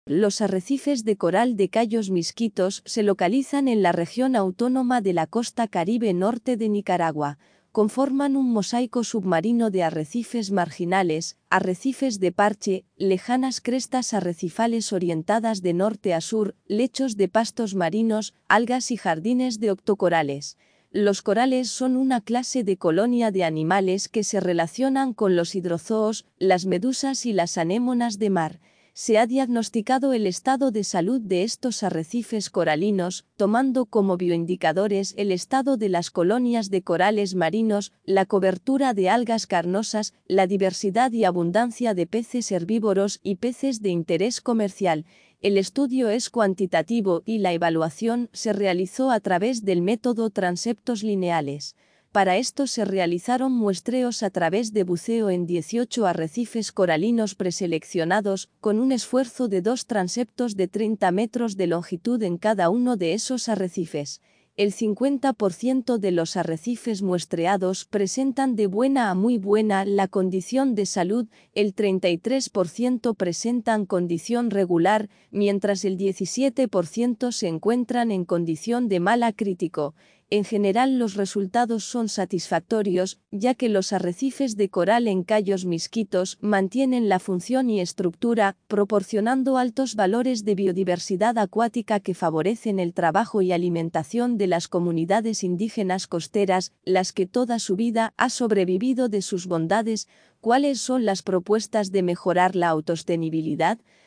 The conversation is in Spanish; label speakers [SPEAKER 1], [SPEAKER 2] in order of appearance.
[SPEAKER 1] Los arrecifes de coral de Cayos Misquitos se localizan en la región autónoma de la costa Caribe norte de Nicaragua. Conforman un mosaico submarino de arrecifes marginales, arrecifes de parche, lejanas crestas arrecifales orientadas de norte a sur, lechos de pastos marinos, algas y jardines de octocorales. Los corales son una clase de colonia de animales que se relacionan con los hidrozoos, las medusas y las anémonas de mar. Se ha diagnosticado el estado de salud de estos arrecifes coralinos, tomando como bioindicadores el estado de las colonias de corales marinos, la cobertura de algas carnosas, la diversidad y abundancia de peces herbívoros y peces de interés comercial. El estudio es cuantitativo y la evaluación se realizó a través del método transeptos lineales. Para esto se realizaron muestreos a través de buceo en 18 arrecifes coralinos preseleccionados, con un esfuerzo de 2 transeptos de 30 metros de longitud en cada uno de esos arrecifes. El 50% de los arrecifes muestreados presentan de buena a muy buena la condición de salud, el 33% presentan condición regular, mientras el 17% se encuentran en condición de mala crítico. En general los resultados son satisfactorios, ya que los arrecifes de coral en Cayos Misquitos mantienen la función y estructura, proporcionando altos valores de biodiversidad acuática que favorecen el trabajo y alimentación de las comunidades indígenas costeras, las que toda su vida ha sobrevivido de sus bondades. ¿Cuáles son las propuestas de mejorar la autosostenibilidad?